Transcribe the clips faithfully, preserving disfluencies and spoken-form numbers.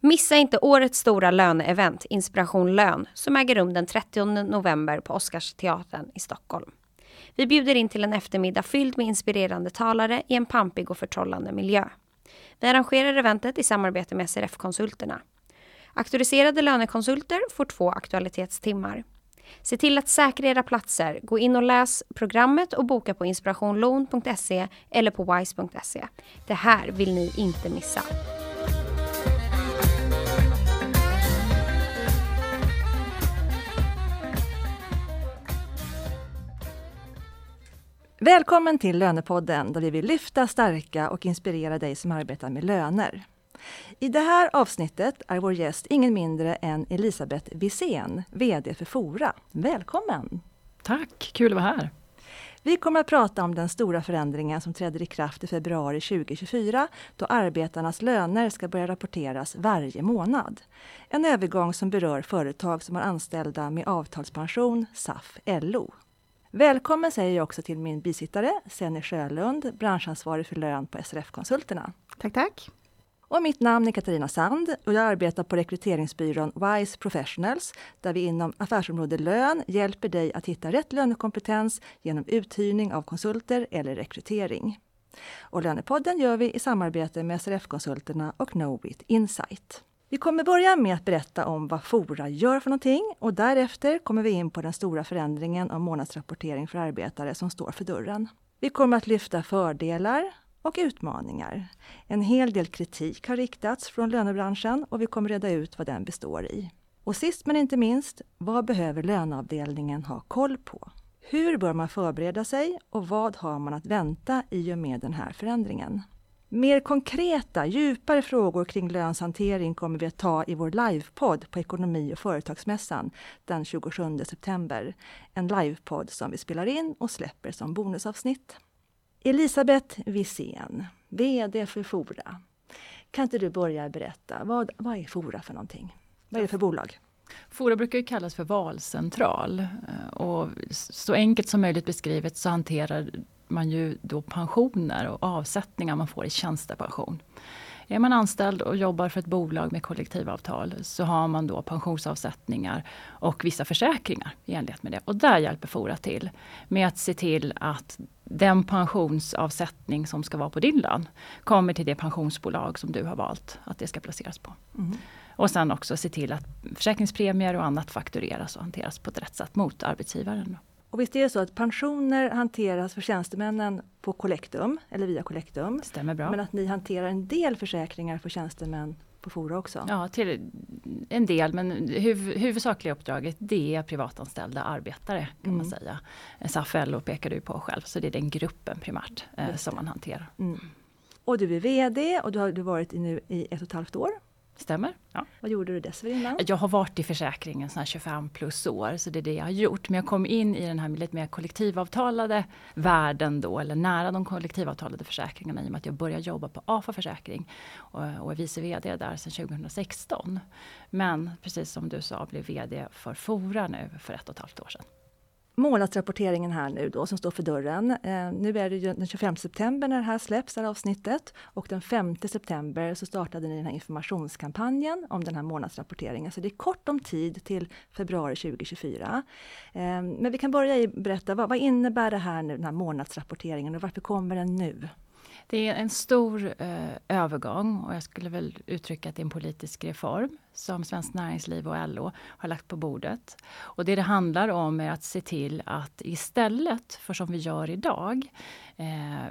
Missa inte årets stora löneevent Inspiration Lön som äger rum den trettionde november på Oscarsteatern i Stockholm. Vi bjuder in till en eftermiddag fylld med inspirerande talare i en pampig och förtrollande miljö. Vi arrangerar eventet i samarbete med S R F-konsulterna. Auktoriserade lönekonsulter får två aktualitetstimmar. Se till att säkra era platser. Gå in och läs programmet och boka på inspirationloan punkt se eller på wise punkt se. Det här vill ni inte missa. Välkommen till Lönepodden där vi vill lyfta, stärka och inspirera dig som arbetar med löner. I det här avsnittet är vår gäst ingen mindre än Elisabeth Wisén, vd för Fora. Välkommen! Tack, kul att vara här. Vi kommer att prata om den stora förändringen som träder i kraft i februari tjugohundratjugofyra då arbetarnas löner ska börja rapporteras varje månad. En övergång som berör företag som har anställda med avtalspension, S A F L O. Välkommen säger jag också till min bisittare, Senny Sjölund, branschansvarig för lön på S R F-konsulterna. Tack, tack. Och mitt namn är Katarina Sand och jag arbetar på rekryteringsbyrån Wise Professionals där vi inom affärsområde lön hjälper dig att hitta rätt lönekompetens genom uthyrning av konsulter eller rekrytering. Och Lönepodden gör vi i samarbete med S R F-konsulterna och Knowit Insight. Vi kommer börja med att berätta om vad Fora gör för någonting och därefter kommer vi in på den stora förändringen av månadsrapportering för arbetare som står för dörren. Vi kommer att lyfta fördelar och utmaningar. En hel del kritik har riktats från lönebranschen och vi kommer reda ut vad den består i. Och sist men inte minst, vad behöver löneavdelningen ha koll på? Hur bör man förbereda sig och vad har man att vänta i och med den här förändringen? Mer konkreta, djupare frågor kring lönshantering kommer vi att ta i vår livepodd på Ekonomi- och företagsmässan den tjugosjunde september. En livepodd som vi spelar in och släpper som bonusavsnitt. Elisabeth Wisén, vd för Fora. Kan inte du börja berätta, vad, vad är Fora för någonting? Vad är det för bolag? Fora brukar ju kallas för valcentral och så enkelt som möjligt beskrivet så hanterar man ju då pensioner och avsättningar man får i tjänstepension. Är man anställd och jobbar för ett bolag med kollektivavtal så har man då pensionsavsättningar och vissa försäkringar i enlighet med det. Och där hjälper Fora till med att se till att den pensionsavsättning som ska vara på din lön kommer till det pensionsbolag som du har valt att det ska placeras på. Mm. Och sen också se till att försäkringspremier och annat faktureras och hanteras på ett rätt sätt mot arbetsgivaren. Och visst är det så att pensioner hanteras för tjänstemännen på Collectum eller via Collectum. Stämmer bra. Men att ni hanterar en del försäkringar för tjänstemän på Fora också. Ja, till en del, men huv, huvudsakliga uppdraget det är privatanställda arbetare kan mm. man säga. S A F L O pekar du på själv, så det är den gruppen primärt eh, som man hanterar. Mm. Och du är vd och du har du varit i nu i ett och ett halvt år. Stämmer. Ja. Vad gjorde du dessförinnan? Jag har varit i försäkringen såna tjugofem plus år, så det är det jag har gjort. Men jag kom in i den här lite mer kollektivavtalade världen då, eller nära de kollektivavtalade försäkringarna i och med att jag började jobba på A F A Försäkring och, och är vice vd där sedan tjugohundrasexton. Men precis som du sa blev vd för Fora nu för ett och ett halvt år sedan. Månadsrapporteringen här nu då som står för dörren. Eh, nu är det ju den tjugofemte september när det här släpps, det här avsnittet. Och den femte september så startade ni den här informationskampanjen om den här månadsrapporteringen. Så det är kort om tid till februari tjugohundratjugofyra. Eh, men vi kan börja i berätta, vad, vad innebär det här nu, den här månadsrapporteringen och varför kommer den nu? Det är en stor eh, övergång och jag skulle väl uttrycka att det är en politisk reform som Svenskt Näringsliv och L O har lagt på bordet. Och det det handlar om är att se till att istället för som vi gör idag eh,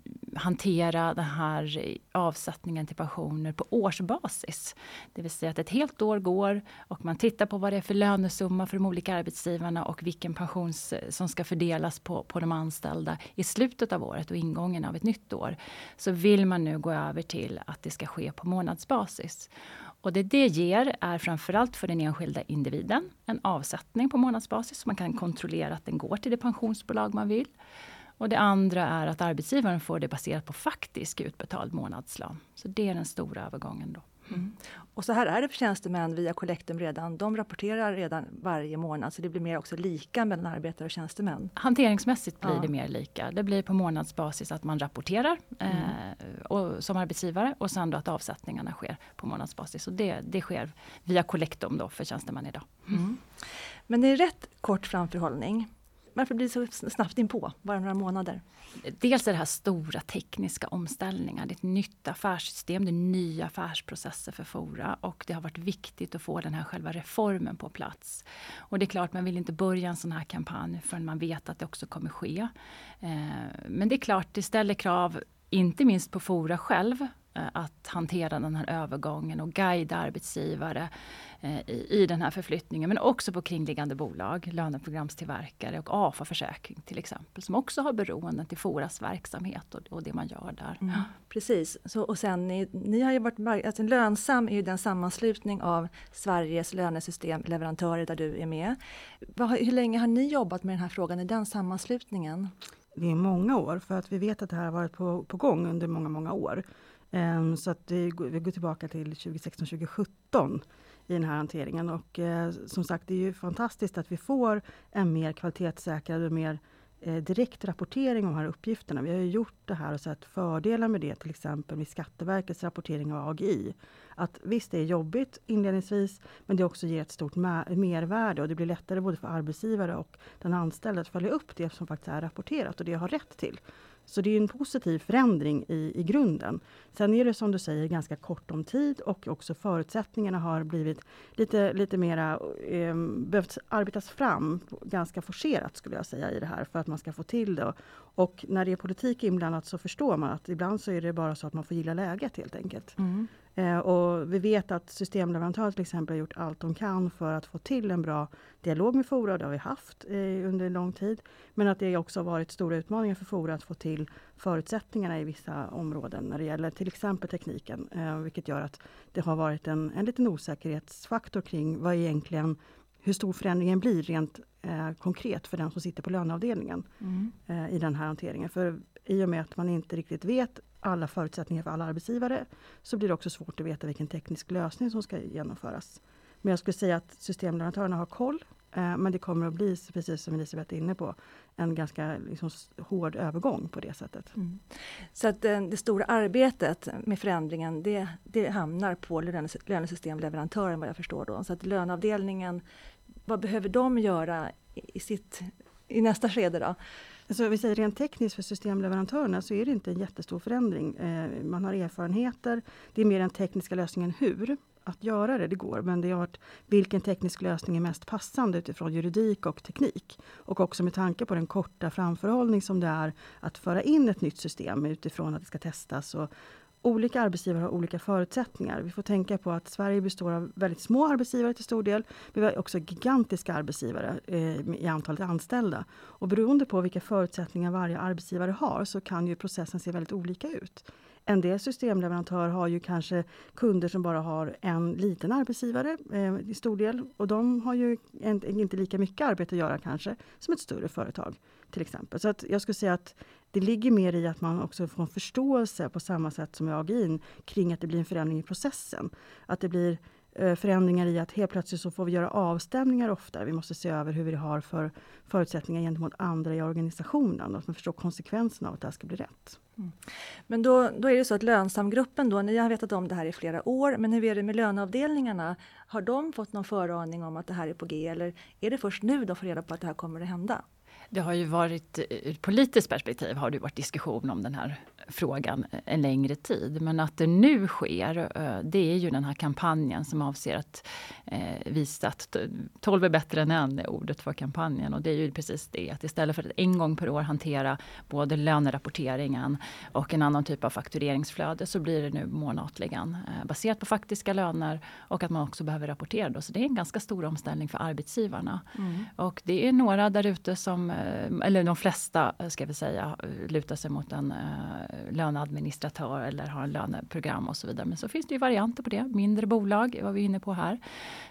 hantera den här avsättningen till pensioner på årsbasis. Det vill säga att ett helt år går och man tittar på vad det är för lönesumma för de olika arbetsgivarna och vilken pension som ska fördelas på, på de anställda i slutet av året och ingången av ett nytt år. Så vill man nu gå över till att det ska ske på månadsbasis. Och det det ger är framförallt för den enskilda individen en avsättning på månadsbasis så man kan kontrollera att den går till det pensionsbolag man vill. Och det andra är att arbetsgivaren får det baserat på faktisk utbetald månadslön. Så det är den stora övergången då. Mm. Och så här är det för tjänstemän via Collectum redan. De rapporterar redan varje månad, så det blir mer också lika mellan arbetare och tjänstemän. Hanteringsmässigt blir Ja. det mer lika. Det blir på månadsbasis att man rapporterar Mm. eh, och, som arbetsgivare, och sen då att avsättningarna sker på månadsbasis. Och det, det sker via Collectum då för tjänstemän idag. Mm. Men det är rätt kort framförhållning. Varför blir det så snabbt in på? Bara några månader? Dels är det här stora tekniska omställningar. Det är ett nytt affärssystem, det är nya affärsprocesser för Fora. Och det har varit viktigt att få den här själva reformen på plats. Och det är klart, man vill inte börja en sån här kampanj förrän man vet att det också kommer ske. Men det är klart, det ställer krav, inte minst på Fora själv, att hantera den här övergången och guida arbetsgivare i, i den här förflyttningen. Men också på kringliggande bolag, löneprogramstillverkare och A F A-försäkring till exempel. Som också har beroenden till Foras verksamhet och, och det man gör där. Mm, precis. Så, och sen, ni, ni har ju varit, alltså Lönsam är ju den sammanslutning av Sveriges lönesystemleverantörer där du är med. Vad, hur länge har ni jobbat med den här frågan i den sammanslutningen? Det är många år, för att vi vet att det här har varit på, på gång under många, många år. Um, så att vi, vi går tillbaka till tjugo sexton tjugo sjutton i den här hanteringen. Och uh, som sagt, det är ju fantastiskt att vi får en mer kvalitetssäkrad och mer eh, direkt rapportering om de här uppgifterna. Vi har ju gjort det här och sett fördelar med det, till exempel med Skatteverkets rapportering av A G I. Att visst, det är jobbigt inledningsvis, men det också ger ett stort mer- mervärde och det blir lättare både för arbetsgivare och den anställda att följa upp det som faktiskt är rapporterat och det har rätt till. Så det är en positiv förändring i, i grunden. Sen är det som du säger ganska kort om tid och också förutsättningarna har blivit lite, lite mera eh, behövt arbetas fram ganska forcerat skulle jag säga i det här för att man ska få till det. Och när det är politik inblandat så förstår man att ibland så är det bara så att man får gilla läget helt enkelt. Mm. Eh, och vi vet att systemleverantörer till exempel har gjort allt de kan för att få till en bra dialog med Fora, det har vi haft eh, under lång tid. Men att det också har varit stora utmaningar för Fora att få till förutsättningarna i vissa områden när det gäller till exempel tekniken. Eh, vilket gör att det har varit en, en liten osäkerhetsfaktor kring vad egentligen, hur stor förändringen blir rent eh, konkret för den som sitter på löneavdelningen mm. eh, i den här hanteringen. För i och med att man inte riktigt vet alla förutsättningar för alla arbetsgivare så blir det också svårt att veta vilken teknisk lösning som ska genomföras. Men jag skulle säga att systemleverantörerna har koll. Eh, men det kommer att bli, precis som Elisabeth är inne på, en ganska liksom, hård övergång på det sättet. Mm. Så att eh, det stora arbetet med förändringen det, det hamnar på lönes, lönesystemleverantören vad jag förstår då. Så att löneavdelningen, vad behöver de göra i, i, sitt, i nästa skede då? Alltså, vi säger rent tekniskt för systemleverantörerna så är det inte en jättestor förändring. Eh, man har erfarenheter, det är mer den tekniska lösningen hur. Att göra det, det går, men det har varit vilken teknisk lösning är mest passande utifrån juridik och teknik. Och också med tanke på den korta framförhållning som det är att föra in ett nytt system utifrån att det ska testas. Och olika arbetsgivare har olika förutsättningar. Vi får tänka på att Sverige består av väldigt små arbetsgivare till stor del. Vi har också gigantiska arbetsgivare eh, i antalet anställda. Och beroende på vilka förutsättningar varje arbetsgivare har så kan ju processen se väldigt olika ut. En del systemleverantörer har ju kanske kunder som bara har en liten arbetsgivare eh, i stor del. Och de har ju en, inte lika mycket arbete att göra kanske som ett större företag till exempel. Så att jag skulle säga att det ligger mer i att man också får en förståelse på samma sätt som i A G I kring att det blir en förändring i processen. Att det blir eh, förändringar i att helt plötsligt så får vi göra avstämningar oftare. Vi måste se över hur vi har för förutsättningar gentemot andra i organisationen. Att man förstår konsekvenserna av att det här ska bli rätt. Mm. Men då, då är det så att lönsamgruppen då, ni har vetat om det här i flera år, men hur är det med löneavdelningarna? Har de fått någon föraning om att det här är på G eller är det först nu de får reda på att det här kommer att hända? Det har ju varit, ur ett politiskt perspektiv har det varit diskussion om den här frågan en längre tid. Men att det nu sker, det är ju den här kampanjen som avser att eh, visa att tolv är bättre än en, är ordet för kampanjen. Och det är ju precis det, att istället för att en gång per år hantera både lönerapporteringen och en annan typ av faktureringsflöde så blir det nu månatligen eh, baserat på faktiska löner och att man också behöver rapportera då. Så det är en ganska stor omställning för arbetsgivarna. Mm. Och det är några där ute som, eller de flesta ska vi säga, lutar sig mot en löneadministratör eller har en löneprogram och så vidare. Men så finns det ju varianter på det. Mindre bolag, vad vi är inne på här,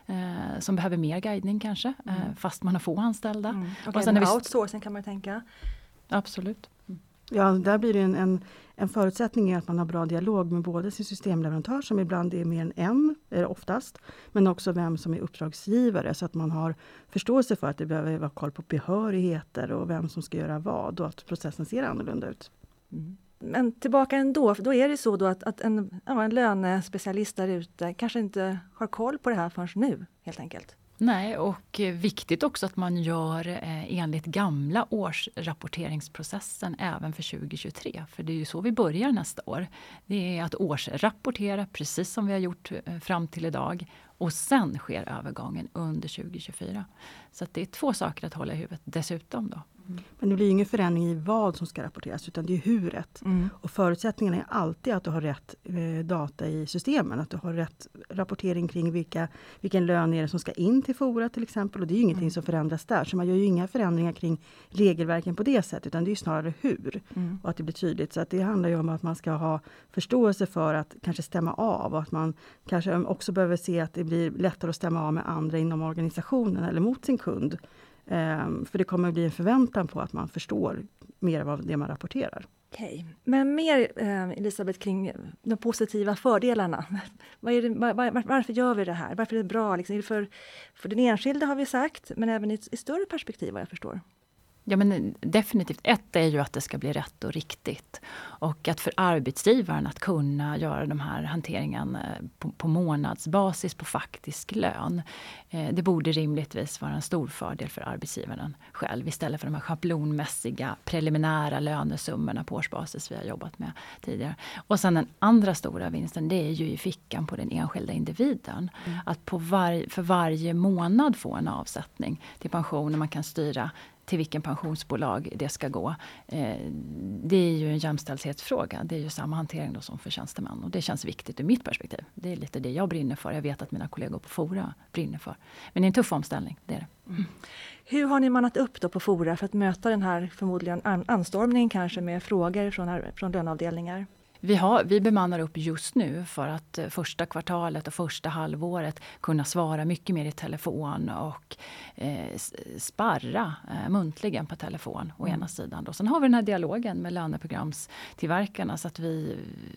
eh, som behöver mer guidning kanske, mm. eh, fast man har få anställda. Mm. Och, och sen när vi... outsourcing kan man tänka. Absolut. Mm. Ja, där blir det en, en, en förutsättning är att man har bra dialog med både sin systemleverantör, som ibland är mer än en, är oftast, men också vem som är uppdragsgivare, så att man har förståelse för att det behöver vara koll på behörigheter och vem som ska göra vad, och att processen ser annorlunda ut. Mm. Men tillbaka ändå, för då är det så då att, att en, ja, en lönespecialist där ute kanske inte har koll på det här förrän nu, helt enkelt. Nej, och viktigt också att man gör eh, enligt gamla årsrapporteringsprocessen även för tjugo tjugotre. För det är ju så vi börjar nästa år. Det är att årsrapportera precis som vi har gjort eh, fram till idag. Och sen sker övergången under tjugo tjugofyra. Så att det är två saker att hålla i huvudet dessutom då. Mm. Men det blir ingen förändring i vad som ska rapporteras, utan det är huret. Mm. Och förutsättningen är alltid att du har rätt eh, data i systemen. Att du har rätt rapportering kring vilka, vilken lön är det som ska in till Fora till exempel. Och det är ju ingenting mm. som förändras där. Så man gör ju inga förändringar kring regelverken på det sättet, utan det är ju snarare hur. Mm. Och att det blir tydligt. Så att det handlar ju om att man ska ha förståelse för att kanske stämma av. Och att man kanske också behöver se att det blir lättare att stämma av med andra inom organisationen eller mot sin kund. Um, för det kommer att bli en förväntan på att man förstår mer av det man rapporterar. Okej, men mer eh, Elisabeth kring de positiva fördelarna. Vad är det, var, var, varför gör vi det här? Varför är det bra? Liksom, är det för, för den enskilde har vi sagt, men även i ett i större perspektiv vad jag förstår. Ja, men definitivt. Ett är ju att det ska bli rätt och riktigt. Och att för arbetsgivaren att kunna göra de här hanteringen på, på månadsbasis på faktisk lön. Eh, det borde rimligtvis vara en stor fördel för arbetsgivaren själv. Istället för de här schablonmässiga preliminära lönesummorna på årsbasis vi har jobbat med tidigare. Och sen den andra stora vinsten, det är ju i fickan på den enskilda individen. Mm. Att på var, för varje månad få en avsättning till pension, och man kan styra till vilken pensionsbolag det ska gå. Eh, det är ju en jämställdhetsfråga. Det är ju samma hantering då som för tjänstemän. Och det känns viktigt ur mitt perspektiv. Det är lite det jag brinner för. Jag vet att mina kollegor på Fora brinner för. Men det är en tuff omställning, det är det. Mm. Hur har ni mannat upp då på Fora för att möta den här förmodligen anstormningen kanske med frågor från, från löneavdelningar? Vi, har, vi bemannar upp just nu för att första kvartalet och första halvåret kunna svara mycket mer i telefon och eh, sparra eh, muntligen på telefon å mm. ena sidan. Då. Sen har vi den här dialogen med löneprogramstillverkarna så att vi,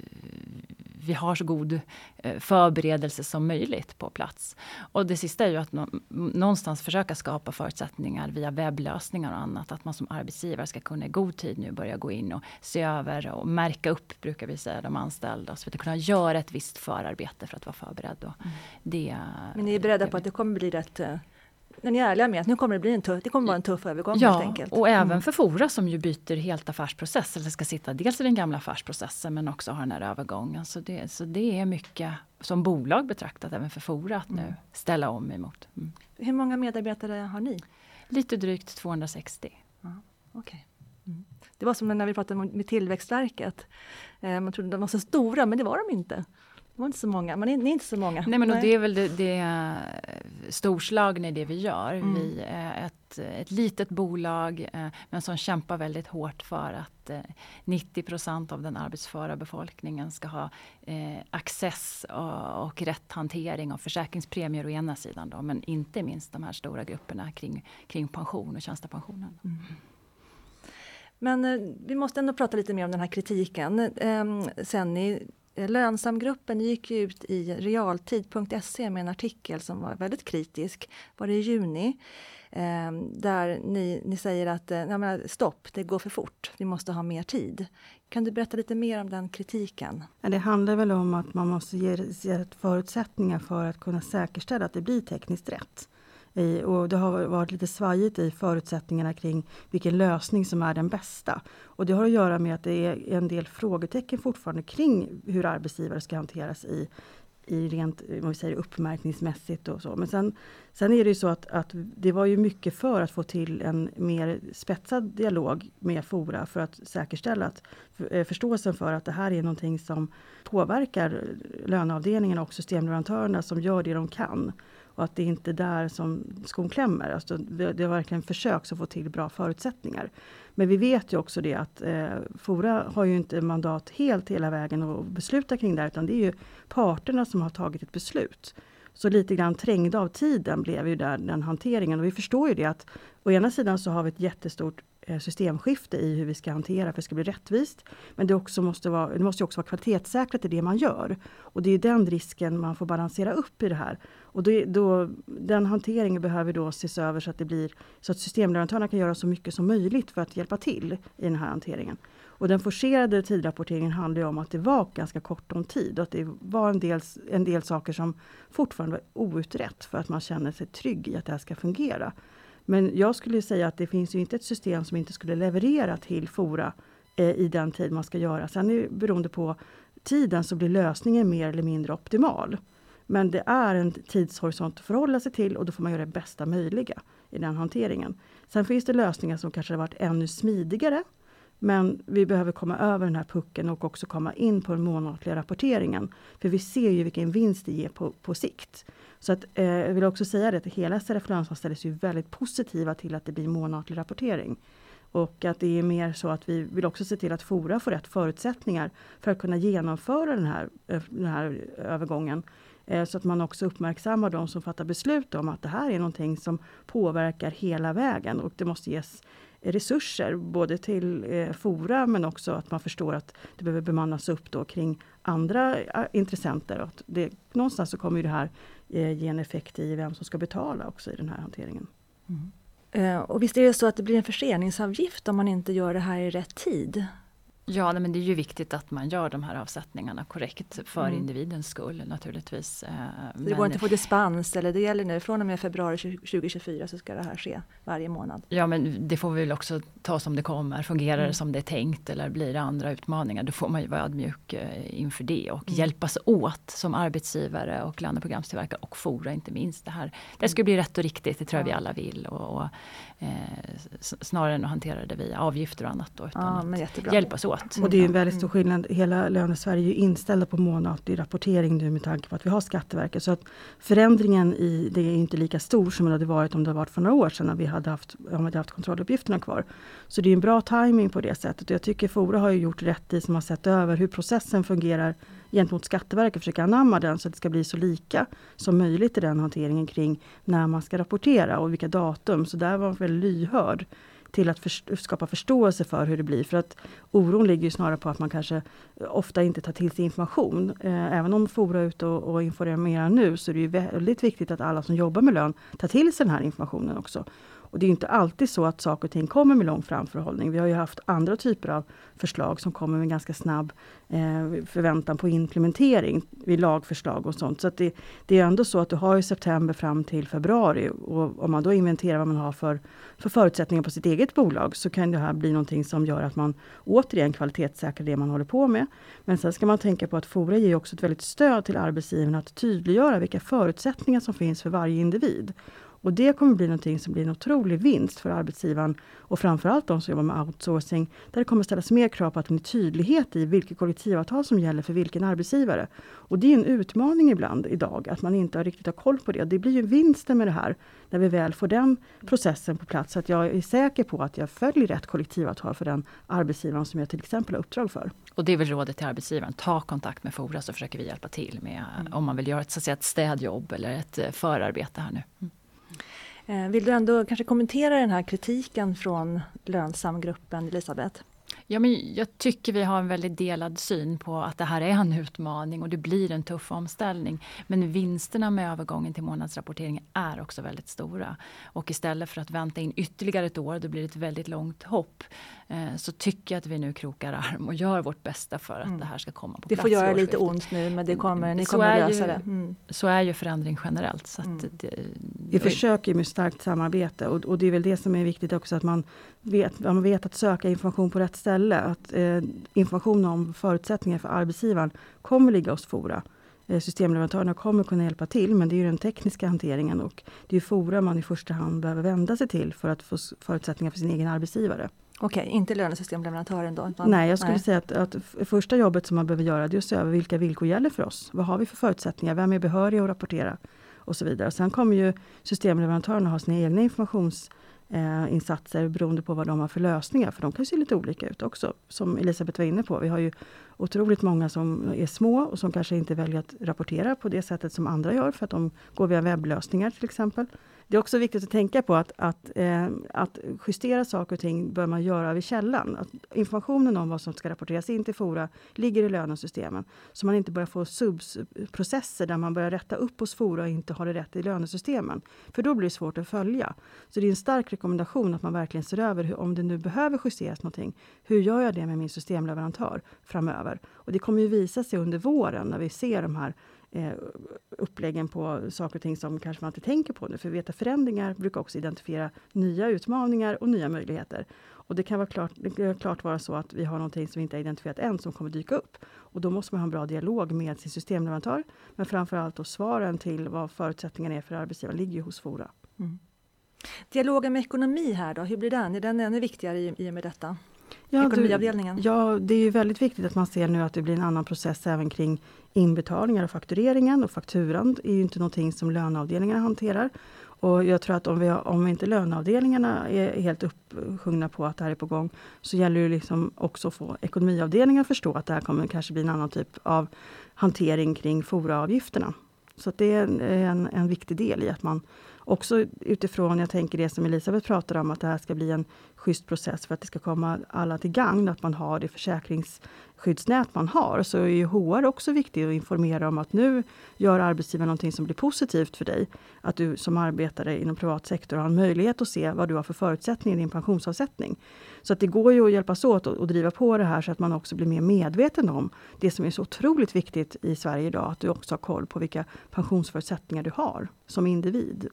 vi har så god eh, förberedelse som möjligt på plats. Och det sista är ju att nå, någonstans försöka skapa förutsättningar via webblösningar och annat. Att man som arbetsgivare ska kunna i god tid nu börja gå in och se över och märka upp, brukar vi säga, de anställda. Så att kunna göra ett visst förarbete för att vara förberedd. Och mm. det, Men ni är beredda på att det kommer bli rätt... När ni är ärliga med att nu kommer det bli en tuff, det kommer vara en tuff övergång ja, helt enkelt. Och även mm. för Fora som ju byter helt affärsprocess. Eller ska sitta dels i den gamla affärsprocessen men också ha den här övergången. Så det, så det är mycket som bolag betraktat även för Fora att mm. nu ställa om emot. Mm. Hur många medarbetare har ni? Lite drygt tvåhundrasextio. Ja, okej. Okay. Mm. Det var som när vi pratade med Tillväxtverket. Eh, man trodde de var så stora, men det var de inte. Det var inte så många, men ni är inte så många. Nej, men och det är väl det, det storslagna i det vi gör. Mm. Vi är ett, ett litet bolag eh, men som kämpar väldigt hårt för att eh, nittio procent av den arbetsföra befolkningen ska ha eh, access och, och rätt hantering av försäkringspremier å ena sidan då, men inte minst de här stora grupperna kring, kring pension och tjänstepensionen. Mm. Men eh, vi måste ändå prata lite mer om den här kritiken. Eh, sen ni Lönsamgruppen gick ut i realtid punkt se med en artikel som var väldigt kritisk. Var det i juni? Eh, där ni, ni säger att eh, menar, stopp, det går för fort. Vi måste ha mer tid. Kan du berätta lite mer om den kritiken? Ja, det handlar väl om att man måste ge, ge förutsättningar för att kunna säkerställa att det blir tekniskt rätt. I, och det har varit lite svajigt i förutsättningarna kring vilken lösning som är den bästa. Och det har att göra med att det är en del frågetecken fortfarande kring hur arbetsgivare ska hanteras i, i rent vad vi säger, uppmärkningsmässigt och så. Men sen, sen är det ju så att, att det var ju mycket för att få till en mer spetsad dialog med Fora för att säkerställa att för, förståelsen för att det här är någonting som påverkar löneavdelningen och systemleverantörerna som gör det de kan. Och att det inte är där som skon klämmer. Alltså det, det har verkligen försökt att få till bra förutsättningar. Men vi vet ju också det att eh, Fora har ju inte mandat helt hela vägen att besluta kring det. Utan det är ju parterna som har tagit ett beslut. Så lite grann trängda av tiden blev ju där den hanteringen. Och vi förstår ju det att å ena sidan så har vi ett jättestort systemskifte i hur vi ska hantera för att det ska bli rättvist. Men det, också måste vara, det måste också vara kvalitetssäkrat i det man gör. Och det är den risken man får balansera upp i det här. Och då, då, den hanteringen behöver då ses över så att det blir så att systemleverantörerna kan göra så mycket som möjligt för att hjälpa till i den här hanteringen. Och den forcerade tidrapporteringen handlar ju om att det var ganska kort om tid och att det var en del, en del saker som fortfarande var outrett för att man känner sig trygg i att det här ska fungera. Men jag skulle säga att det finns ju inte ett system som inte skulle leverera till Fora eh, i den tid man ska göra. Sen är det beroende på tiden så blir lösningen mer eller mindre optimal. Men det är en tidshorisont att förhålla sig till och då får man göra det bästa möjliga i den hanteringen. Sen finns det lösningar som kanske har varit ännu smidigare. Men vi behöver komma över den här pucken och också komma in på den månatliga rapporteringen. För vi ser ju vilken vinst det ger på, på sikt. Så att, eh, jag vill också säga det att hela S R F Lönsamställning är ju väldigt positiva till att det blir månatlig rapportering. Och att det är mer så att vi vill också se till att Fora får rätt förutsättningar för att kunna genomföra den här, den här övergången. Eh, så att man också uppmärksammar de som fattar beslut om att det här är någonting som påverkar hela vägen. Och det måste ges resurser både till eh, Fora men också att man förstår att det behöver bemannas upp då kring andra eh, intressenter. Och att det, någonstans så kommer ju det här eh, ge en effekt i vem som ska betala också i den här hanteringen. Mm. Eh, och visst är det så att det blir en förseningsavgift om man inte gör det här i rätt tid? Ja, men det är ju viktigt att man gör de här avsättningarna korrekt för mm. individens skull naturligtvis. Så det men, går inte att få dispens eller det gäller nu från och med februari tjugo tjugofyra så ska det här ske varje månad? Ja, men det får vi väl också ta som det kommer. Fungerar mm. det som det är tänkt eller blir det andra utmaningar? Då får man ju vara ödmjuk inför det och mm. hjälpas åt som arbetsgivare och landeprogramstillverkare och Fora inte minst. Det här. Det ska bli rätt och riktigt, det tror jag ja. vi alla vill. Och, och, eh, snarare än att hantera det via avgifter och annat då, utan ja, men att hjälpas åt. Och det är en väldigt stor skillnad. Hela Lönesverige är ju inställda på månatlig rapportering nu med tanke på att vi har Skatteverket. Så att förändringen i det är inte lika stor som det hade varit om det hade varit för några år sedan när vi hade haft, om vi hade haft kontrolluppgifterna kvar. Så det är en bra timing på det sättet. Och jag tycker Fora har ju gjort rätt i som har sett över hur processen fungerar gentemot Skatteverket och försöka anamma den så att det ska bli så lika som möjligt i den hanteringen kring när man ska rapportera och vilka datum. Så där var man väldigt lyhörd till att för, skapa förståelse för hur det blir. För att oron ligger ju snarare på att man kanske ofta inte tar till sig information. Eh, även om Fora är ute och, och informerar nu så är det ju väldigt viktigt att alla som jobbar med lön tar till sig den här informationen också. Och det är inte alltid så att saker och ting kommer med lång framförhållning. Vi har ju haft andra typer av förslag som kommer med ganska snabb eh, förväntan på implementering vid lagförslag och sånt. Så att det, det är ändå så att du har i september fram till februari och om man då inventerar vad man har för, för förutsättningar på sitt eget bolag så kan det här bli någonting som gör att man återigen kvalitetssäkrar det man håller på med. Men sen ska man tänka på att Fora ger också ett väldigt stöd till arbetsgivarna att tydliggöra vilka förutsättningar som finns för varje individ. Och det kommer bli någonting som blir en otrolig vinst för arbetsgivaren och framförallt de som jobbar med outsourcing. Där det kommer ställas mer krav på att det är tydlighet i vilka kollektivavtal som gäller för vilken arbetsgivare. Och det är en utmaning ibland idag att man inte har riktigt har koll på det. Det blir ju vinsten med det här när vi väl får den processen på plats. Så att jag är säker på att jag följer rätt kollektivavtal för den arbetsgivaren som jag till exempel har uppdrag för. Och det är väl rådet till arbetsgivaren. Ta kontakt med Fora så försöker vi hjälpa till med mm. om man vill göra ett, så att säga, ett städjobb eller ett förarbete här nu. Mm. Vill du ändå kanske kommentera den här kritiken från Lönsamgruppen, Elisabeth? Ja, men jag tycker vi har en väldigt delad syn på att det här är en utmaning och det blir en tuff omställning. Men vinsterna med övergången till månadsrapportering är också väldigt stora. Och istället för att vänta in ytterligare ett år, då blir det ett väldigt långt hopp. Eh, så tycker jag att vi nu krokar arm och gör vårt bästa för att mm. det här ska komma på det plats. Det får göra lite ont nu, men det kommer, ni kommer att lösa ju, det. Mm. Så är ju förändring generellt. Så att mm. det, vi försöker med starkt samarbete och, och det är väl det som är viktigt också att man vet, man vet att söka information på rätt ställe. Att eh, information om förutsättningar för arbetsgivaren kommer ligga hos Fora. Eh, systemleverantörerna kommer kunna hjälpa till men det är ju den tekniska hanteringen och det är ju Fora man i första hand behöver vända sig till för att få förutsättningar för sin egen arbetsgivare. Okej, inte lönesystemleverantören då? Utan, nej, jag skulle nej. säga att, att första jobbet som man behöver göra det är att se över vilka villkor gäller för oss. Vad har vi för förutsättningar? Vem är behörig att rapportera? Och så vidare. Sen kommer ju systemleverantörerna ha sina egna informations Eh, insatser beroende på vad de har för lösningar. För de kan se lite olika ut också. Som Elisabeth var inne på. Vi har ju otroligt många som är små och som kanske inte väljer att rapportera på det sättet som andra gör. För att de går via webblösningar till exempel. Det är också viktigt att tänka på att, att, eh, att justera saker och ting bör man göra vid källan. Att informationen om vad som ska rapporteras in till Fora ligger i lönesystemen. Så man inte börjar få subprocesser där man börjar rätta upp hos Fora och inte har det rätt i lönesystemen. För då blir det svårt att följa. Så det är en stark rekommendation att man verkligen ser över hur, om det nu behöver justeras någonting. Hur gör jag det med min systemleverantör framöver? Och det kommer ju visa sig under våren när vi ser de här Eh, uppläggen på saker och ting som kanske man inte tänker på nu. För veta förändringar brukar också identifiera nya utmaningar och nya möjligheter. Och det kan vara klart, det kan klart vara så att vi har någonting som vi inte har identifierat än som kommer dyka upp. Och då måste man ha en bra dialog med sin systemleverantör. Men framförallt då svaren till vad förutsättningarna är för arbetsgivaren ligger ju hos Fora. Mm. Dialogen med ekonomi här då, hur blir den? Är den ännu viktigare i, i och med detta? Ja, Ekonomiavdelningen. Du, ja, det är ju väldigt viktigt att man ser nu att det blir en annan process även kring inbetalningar och faktureringen. Och fakturan är ju inte någonting som löneavdelningarna hanterar. Och jag tror att om, vi har, om inte löneavdelningarna är helt uppsjungna på att det här är på gång, så gäller det liksom också att få ekonomiavdelningar att förstå att det här kommer kanske bli en annan typ av hantering kring foraavgifterna. Så att det är en, en, en viktig del i att man också utifrån, jag tänker det som Elisabeth pratar om, att det här ska bli en schysst process för att det ska komma alla till gagn, att man har det försäkringsskyddsnät man har. Så är ju H R också viktigt att informera om att nu gör arbetsgivaren någonting som blir positivt för dig. Att du som arbetare inom privat sektor har en möjlighet att se vad du har för förutsättningar i din pensionsavsättning. Så att det går ju att hjälpas åt och, och driva på det här så att man också blir mer medveten om det som är så otroligt viktigt i Sverige idag. Att du också har koll på vilka pensionsförutsättningar du har som individ.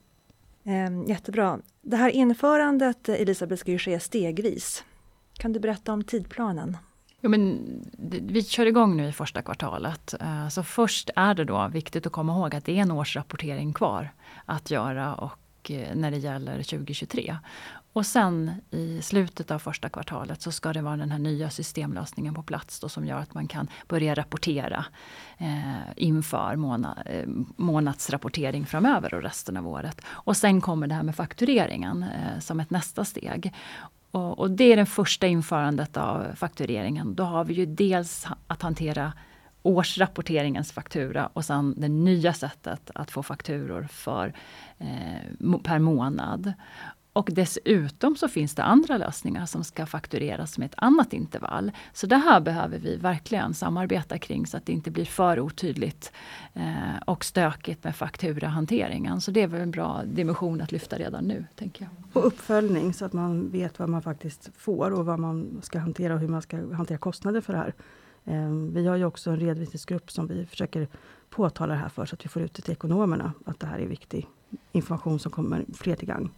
Eh, jättebra. Det här införandet, Elisabeth, ska ju ske stegvis. Kan du berätta om tidplanen? Jo, men vi kör igång nu i första kvartalet. Så först är det då viktigt att komma ihåg att det är en årsrapportering kvar att göra och när det gäller tjugo tjugotre. Och sen i slutet av första kvartalet så ska det vara den här nya systemlösningen på plats då, som gör att man kan börja rapportera eh, inför månad, eh, månadsrapportering framöver och resten av året. Och sen kommer det här med faktureringen eh, som ett nästa steg. Och, och det är det första införandet av faktureringen. Då har vi ju dels att hantera årsrapporteringens faktura och sen det nya sättet att få fakturor för, eh, per månad. Och dessutom så finns det andra lösningar som ska faktureras med ett annat intervall. Så det här behöver vi verkligen samarbeta kring så att det inte blir för otydligt eh, och stökigt med fakturahanteringen. Så det är väl en bra dimension att lyfta redan nu, tänker jag. Och uppföljning så att man vet vad man faktiskt får och vad man ska hantera och hur man ska hantera kostnader för det här. Eh, vi har ju också en redovisningsgrupp som vi försöker påtala det här för så att vi får ut det till ekonomerna. Att det här är viktig information som kommer fler till gang.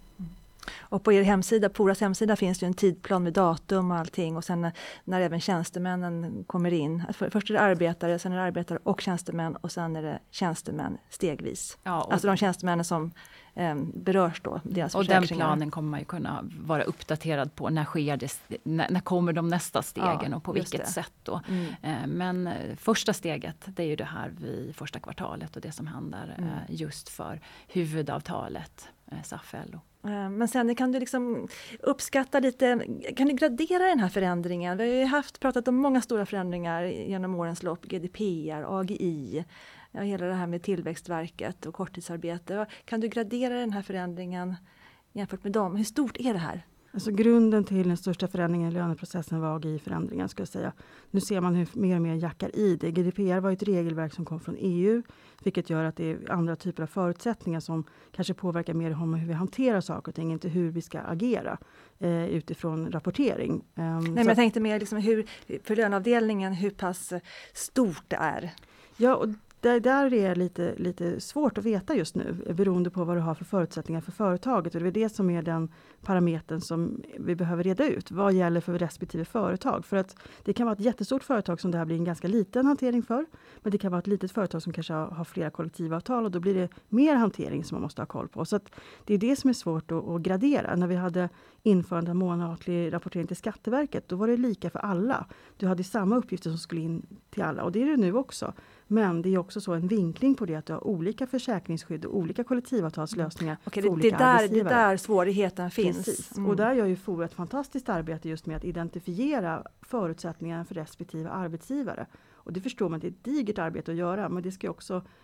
Och på er hemsida, Foras hemsida, finns det ju en tidplan med datum och allting. Och sen när, när även tjänstemännen kommer in. Först är det arbetare, sen är det arbetare och tjänstemän. Och sen är det tjänstemän stegvis. Ja, alltså de tjänstemännen som eh, berörs då. Deras och den planen kommer man ju kunna vara uppdaterad på. När sker det, när, när kommer de nästa stegen ja, och på vilket det. sätt då. Mm. Eh, men första steget, det är ju det här vid första kvartalet. Och det som handlar mm. eh, just för huvudavtalet, eh, S A F L O. Men sen kan du liksom uppskatta lite, kan du gradera den här förändringen? Vi har ju haft, pratat om många stora förändringar genom årens lopp, G D P R, A G I, ja, hela det här med Tillväxtverket och korttidsarbete. Kan du gradera den här förändringen jämfört med dem? Hur stort är det här? Alltså grunden till den största förändringen i löneprocessen var A G I-förändringen, ska jag säga. Nu ser man hur mer och mer jackar i det. G D P R var ett regelverk som kom från E U, vilket gör att det är andra typer av förutsättningar som kanske påverkar mer om hur vi hanterar saker och ting, inte hur vi ska agera eh, utifrån rapportering. Um, Nej, men jag tänkte mer liksom hur, för löneavdelningen, hur pass stort det är. Ja, och Det där är lite, lite svårt att veta just nu, beroende på vad du har för förutsättningar för företaget. Och det är det som är den parametern som vi behöver reda ut. Vad gäller för respektive företag? För att det kan vara ett jättestort företag som det här blir en ganska liten hantering för. Men det kan vara ett litet företag som kanske har, har flera kollektivavtal och då blir det mer hantering som man måste ha koll på. Så att det är det som är svårt att, att gradera. När vi hade införande av månatlig rapportering till Skatteverket, då var det lika för alla. Du hade samma uppgifter som skulle in till alla och det är det nu också. Men det är också så en vinkling på det att du har olika försäkringsskydd och olika kollektivavtalslösningar Okej, för det, olika det där, arbetsgivare. Det där svårigheten finns. Precis. Mm. Och där gör ju Fora ett fantastiskt arbete just med att identifiera förutsättningarna för respektive arbetsgivare. Och det förstår man, det är ett digert arbete att göra, men det ska också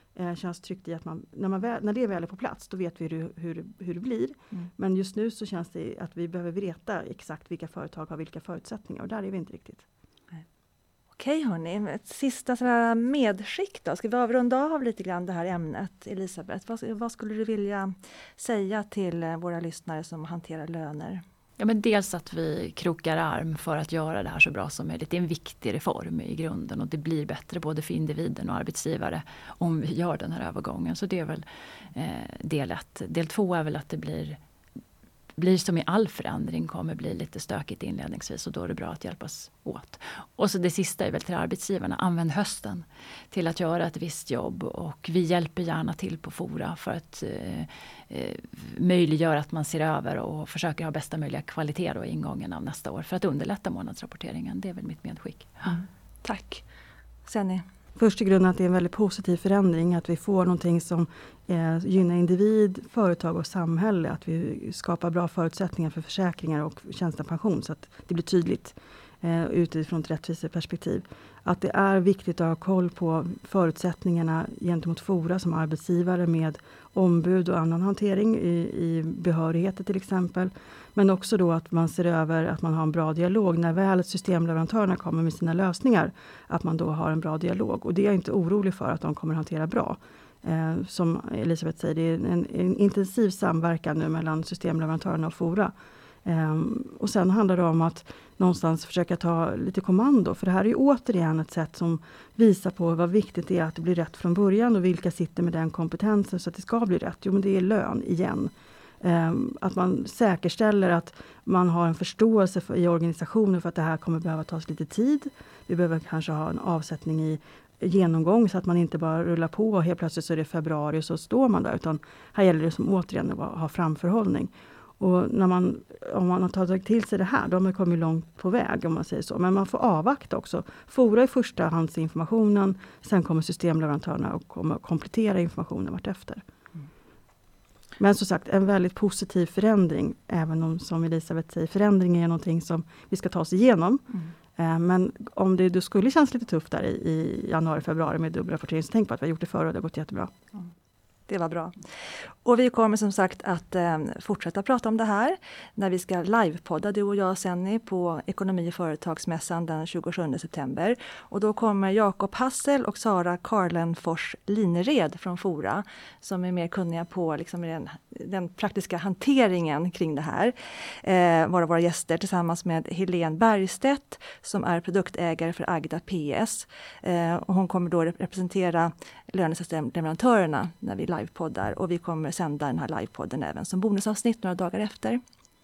eh, känns tryggt i att man, när, man väl, när det väl är på plats, då vet vi hur, hur, hur det blir. Mm. Men just nu så känns det att vi behöver veta exakt vilka företag har vilka förutsättningar, och där är vi inte riktigt. Okej hörni, ett sista sådär medskick då. Ska vi avrunda av lite grann det här ämnet, Elisabeth? Vad, vad skulle du vilja säga till våra lyssnare som hanterar löner? Ja, men dels att vi krokar arm för att göra det här så bra som möjligt. Det är en viktig reform i grunden, och det blir bättre både för individen och arbetsgivare om vi gör den här övergången. Så det är väl eh, del ett. Del två är väl att det blir blir som i all förändring kommer bli lite stökigt inledningsvis, och då är det bra att hjälpas åt. Och så det sista är väl till arbetsgivarna. Använd hösten till att göra ett visst jobb, och vi hjälper gärna till på Fora för att eh, eh, möjliggöra att man ser över och försöker ha bästa möjliga kvalitet då i ingången av nästa år för att underlätta månadsrapporteringen. Det är väl mitt medskick. Mm. Tack. Senni? Först i grunden att det är en väldigt positiv förändring, att vi får någonting som eh, gynnar individ, företag och samhälle. Att vi skapar bra förutsättningar för försäkringar och tjänstepension, så att det blir tydligt eh, utifrån ett rättviseperspektiv. Att det är viktigt att ha koll på förutsättningarna gentemot Fora som arbetsgivare med ombud och annan hantering i, i behörigheter till exempel. Men också då att man ser över att man har en bra dialog när väl systemleverantörerna kommer med sina lösningar. Att man då har en bra dialog. Och det är jag inte orolig för att de kommer att hantera bra. Eh, som Elisabeth säger, det är en, en intensiv samverkan nu mellan systemleverantörerna och Fora. Eh, och sen handlar det om att någonstans försöka ta lite kommando. För det här är ju återigen ett sätt som visar på vad viktigt det är att det blir rätt från början. Och vilka sitter med den kompetensen så att det ska bli rätt. Jo, men det är lön igen. Um, att man säkerställer att man har en förståelse för, i organisationen för att det här kommer behöva tas lite tid. Vi behöver kanske ha en avsättning i genomgång så att man inte bara rullar på och helt plötsligt så är det februari och så står man där. Utan här gäller det som återigen att ha framförhållning. Och när man, om man har tagit till sig det här, då har man kommit långt på väg om man säger så. Men man får avvakta också. Fora i första handsinformationen, sen kommer systemleverantörerna och kommer komplettera informationen vartefter. Men som sagt, en väldigt positiv förändring, även om som Elisabeth säger, förändring är någonting som vi ska ta oss igenom. Mm. Men om det då skulle kännas lite tufft där i, i januari, februari med dubbelrapportering, så tänk på att vi har gjort det förr och det har gått jättebra. Mm. Det var bra. Och vi kommer som sagt att eh, fortsätta prata om det här när vi ska livepodda, du och jag, Senni, på Ekonomi- och företagsmässan den tjugosjunde september. Och då kommer Jakob Hassel och Sara Karlenfors Linered från Fora, som är mer kunniga på liksom, den, den praktiska hanteringen kring det här. Eh, vara våra gäster tillsammans med Helene Bergstedt som är produktägare för Agda P S. Eh, och hon kommer då representera lönesystemleverantörerna när vi livepoddar, och vi kommer sända den här livepodden även som bonusavsnitt några dagar efter.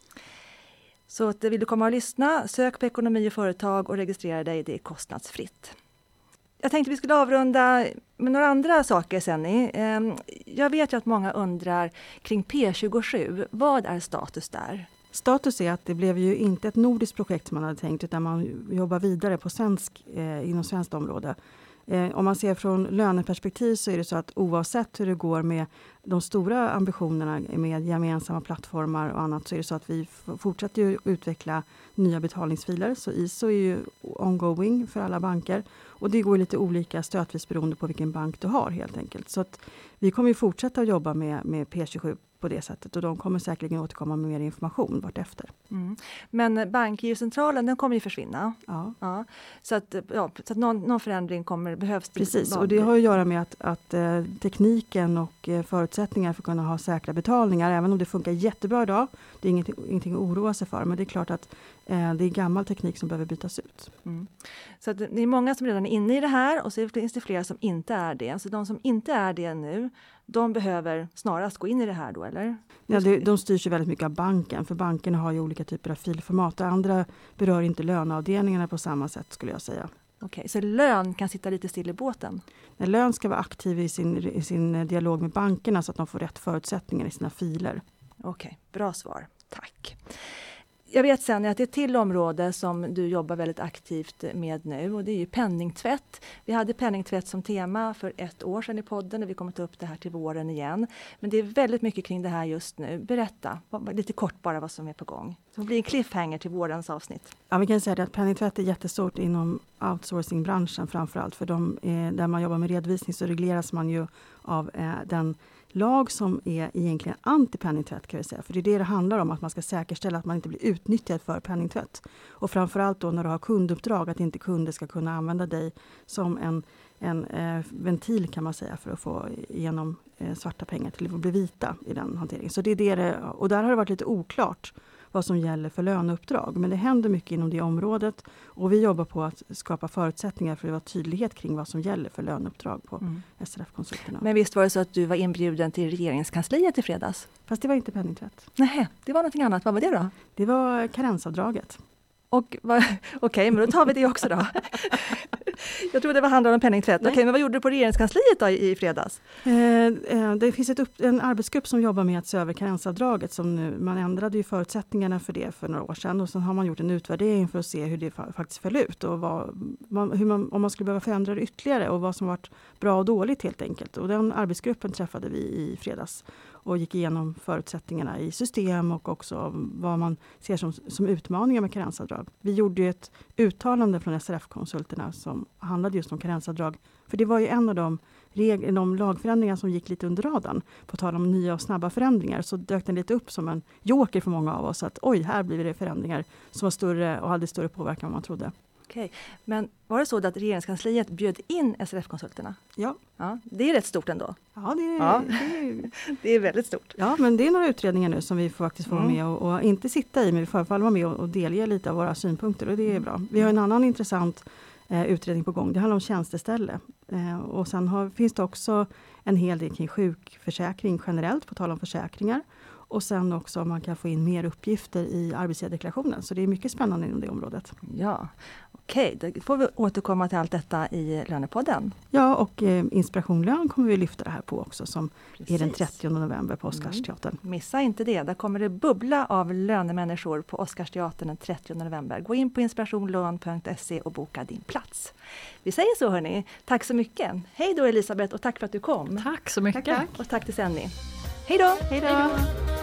Så att vill du komma och lyssna, sök på Ekonomi och företag och registrera dig, det är kostnadsfritt. Jag tänkte vi skulle avrunda med några andra saker sen. Jag vet ju att många undrar kring P tjugosju, vad är status där? Status är att det blev ju inte ett nordiskt projekt som man hade tänkt, utan man jobbar vidare på svensk, eh, inom svenskt område. Eh, om man ser från löneperspektiv så är det så att oavsett hur det går med de stora ambitionerna med gemensamma plattformar och annat, så är det så att vi f- fortsätter ju utveckla nya betalningsfiler. Så I S O är ju ongoing för alla banker, och det går lite olika stötvis beroende på vilken bank du har helt enkelt. Så att vi kommer ju fortsätta att jobba med, med P tjugosju på det sättet, och de kommer säkerligen återkomma med mer information vartefter. Mm. Men bankgirocentralen, den kommer ju försvinna. Ja. Ja. Så att, ja, så att någon, någon förändring kommer, behövs. Precis, och det har att göra med att, att eh, tekniken och eh, förutsättningar för att kunna ha säkra betalningar, även om det funkar jättebra idag, det är inget, ingenting att oroa sig för, men det är klart att eh, det är gammal teknik som behöver bytas ut. Mm. Så att det är många som redan är inne i det här, och så finns det flera som inte är det. Så de som inte är det nu, de behöver snarast gå in i det här då, eller? Ja, det, de styrs ju väldigt mycket av banken, för bankerna har ju olika typer av filformat. Andra berör inte löneavdelningarna på samma sätt, skulle jag säga. Okej, så lön kan sitta lite still i båten? När lön ska vara aktiv i sin, i sin dialog med bankerna så att de får rätt förutsättningar i sina filer. Okej, bra svar. Tack. Jag vet sen att det är ett till område som du jobbar väldigt aktivt med nu och det är ju penningtvätt. Vi hade penningtvätt som tema för ett år sedan i podden och vi kommer ta upp det här till våren igen. Men det är väldigt mycket kring det här just nu. Berätta lite kort bara vad som är på gång. Det blir en cliffhanger till vårens avsnitt. Ja, vi kan säga att penningtvätt är jättestort inom outsourcingbranschen framförallt. För de, eh, där man jobbar med redovisning så regleras man ju av eh, den lag som är egentligen anti-penningtvätt kan vi säga. För det är det det handlar om, att man ska säkerställa att man inte blir utnyttjad för penningtvätt. Och framförallt då när du har kunduppdrag, att inte kunder ska kunna använda dig som en, en eh, ventil kan man säga för att få igenom eh, svarta pengar till att bli vita i den hanteringen. Så det är det, det och där har det varit lite oklart vad som gäller för löneuppdrag. Men det händer mycket inom det området och vi jobbar på att skapa förutsättningar för att vara tydlighet kring vad som gäller för löneuppdrag på mm. S R F-konsulterna. Men visst var det så att du var inbjuden till regeringskansliet i fredags? Fast det var inte penningtvätt. Nej, det var någonting annat. Vad var det då? Det var karensavdraget. Och okej, okay, men då tar vi det också då. Jag trodde det var handlade om penningtvätt. Okej, okay, men vad gjorde du på regeringskansliet då i fredags? Eh, eh, det finns ett upp, en arbetsgrupp som jobbar med att se över karensavdraget. Som nu, man ändrade ju förutsättningarna för det för några år sedan. Och sen har man gjort en utvärdering för att se hur det fa- faktiskt föll ut. Och vad, man, hur man, om man skulle behöva förändra det ytterligare och vad som varit bra och dåligt helt enkelt. Och den arbetsgruppen träffade vi i fredags. Och gick igenom förutsättningarna i system och också vad man ser som, som utmaningar med karensavdrag. Vi gjorde ju ett uttalande från S R F-konsulterna som handlade just om karensavdrag. För det var ju en av de, reg- de lagförändringar som gick lite under radarn. På tal om nya och snabba förändringar så dök den lite upp som en joker för många av oss. Att oj, här blir det förändringar som var större och hade större påverkan än man trodde. Okej, men var det så att regeringskansliet bjöd in S R F-konsulterna? Ja. Ja. Det är rätt stort ändå. Ja, det är, ja. Det, är, det är väldigt stort. Ja, men det är några utredningar nu som vi får faktiskt få mm. med och, och inte sitta i, men vi får i alla fall vara med och, och delge lite av våra synpunkter och det är bra. Vi har en annan intressant eh, utredning på gång. Det handlar om tjänsteställe. Eh, och sen har, finns det också en hel del kring sjukförsäkring generellt, på tal om försäkringar. Och sen också om man kan få in mer uppgifter i arbetsgivardeklarationen. Så det är mycket spännande inom det området. Ja, okej. Okay. Då får vi återkomma till allt detta i Lönepodden. Ja, och eh, Inspirationlön kommer vi lyfta det här på också. Som Precis. Är den trettionde november på Oscarsteatern. Mm. Missa inte det. Där kommer det bubbla av lönemänniskor på Oscarsteatern den trettionde november. Gå in på inspirationlön punkt se och boka din plats. Vi säger så hörni. Tack så mycket. Hej då Elisabeth och tack för att du kom. Tack så mycket. Tack, tack. Och tack till Senni. Hej då! Hej då!